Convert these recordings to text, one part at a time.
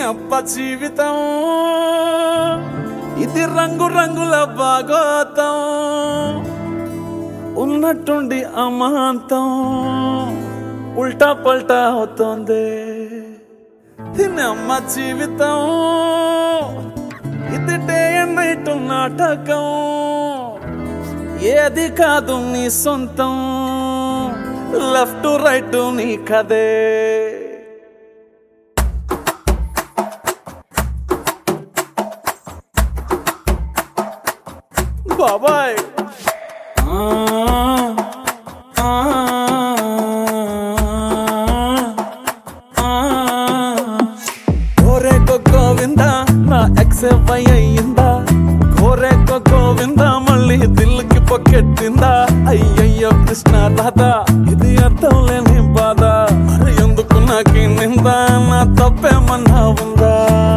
దీనప్ప జీవితం ఇది రంగు రంగుల భాగోతం ఉన్నట్టుండి అమాంతం ఉల్టా పల్టా అవుతోంది దీనమ్మ జీవితం ఇది డే అండ్ నైట్ నాటకం ఏది కాదు నీ సొంతం లెఫ్ట్ రైట్ నీ కదే బాబాయ్ గోరేకో గోవింద నా ఎక్సెవై అయ్యిందా గోరేకో గోవింద మళ్ళీ దిల్లుకి పొక్కెట్టిందా అయ్యయ్యో కృష్ణ రాధా ఇది అర్థం లేని బాధ మరి ఎందుకు నాకి నిందా నా తప్పేమన్నా ఉందా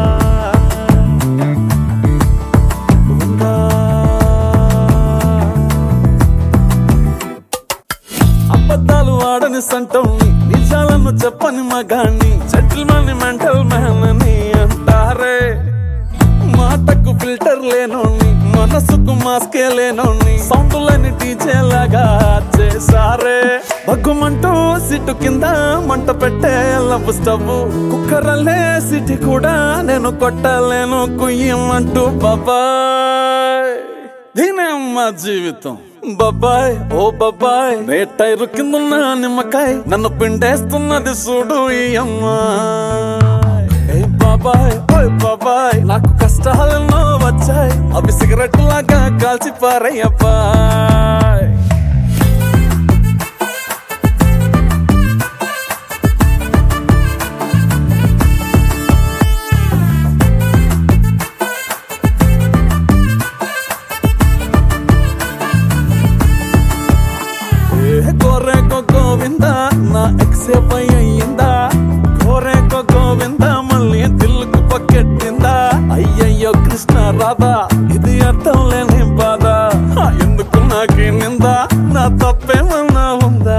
అబద్ధాలు ఆడని సంటోని నిజాలను చెప్పని మగాన్ని జెంటిల్మన్ మెంటల్ మ్యాన్ అని అంటారే మాటకు ఫిల్టర్ లేనోని మనసుకు మాస్కే లేనోని సౌండ్లని డీజే లాగా చేసారే బగ్గుమంటూ సిట్టు కింద మంట పెట్టే లవ్ స్టవ్ కుక్కరల్లే సిటీ కూడా నేను కొట్టలేను కుయ్యమంటూ బాబాయ్ దీనమ్మ జీవితం బాబాయ్ ఓ బాబాయ్ నే టైరు కిందున్న నిమ్మకాయ నన్ను పిండేస్తున్నది చూడు ఈ అమ్మాయి బాబాయ్ ఓయ్ బాబాయ్ నాకు కష్టాలెన్నో వచ్చాయి అవి సిగరెట్ లాగా కాల్చి పారయ్యబ్బాయ్ గోరేకో గోవింద నా ఎక్సెవై అయ్యిందా గోరేకో గోవింద మళ్ళీ దిల్లుకు పొక్కెట్టిందా అయ్యయ్యో కృష్ణ రాధా ఇది అర్థం లేని బాధ ఎందుకు నాకి నిందా నా తప్పేమన్నా ఉందా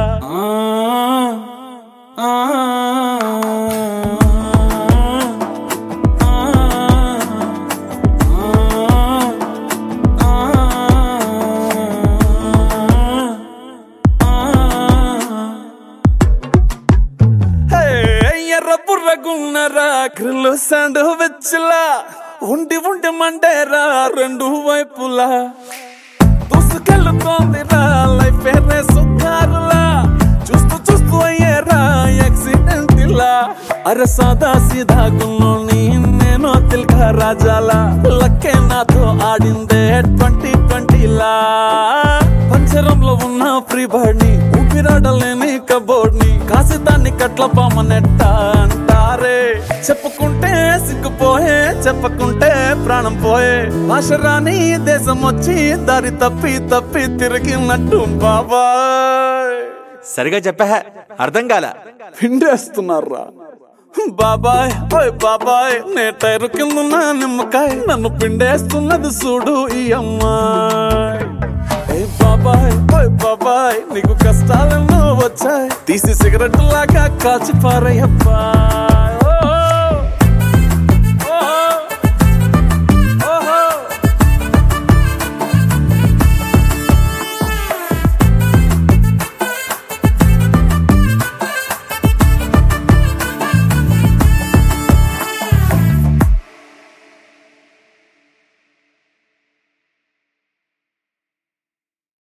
ఎర్రబుర్రగున్నరా గ్రిల్లు శాండ్విచ్లా ఉండి ఉండి మండేరా రెండు వైపులా దూసుకెళ్ళుతోందిరా లైఫ్ సుఖారులా చూస్తూ చూస్తూ అయ్యేరా యాక్సిడెంట్ ఇలా అరే సాదా సీదా గున్నోని నేను తిల్కా రాజాలా లక్కే నాతో ఆడిందే 2020లా పంచరంలో ఉన్న ఫ్రీ బర్డ్ని ఊపిరాడలేని కబోర్డ్ ని కాసి దాన్ని కట్ల పామనెట్ట అంటారే చెప్పుకుంటే సిగ్గుపోయే చెప్పకుంటే ప్రాణం పోయే భాష రాని దేశం వచ్చి దారి తప్పి తప్పి తిరిగినట్టు బాబాయ్ సరిగా చెప్పా అర్థం కాల పిండేస్తున్నారా బాబాయ్ ఓయ్ బాబాయ్ నే టైరు కిందున్న నిమ్మకాయ నన్ను పిండేస్తున్నది చూడు ఈ అమ్మాయి బాబాయ్ ఓయ్ బాబాయ్ నీకు కష్టాలెన్నో వచ్చాయి తీసి సిగరెట్ లాగా కాల్చి పారయ్యబ్బా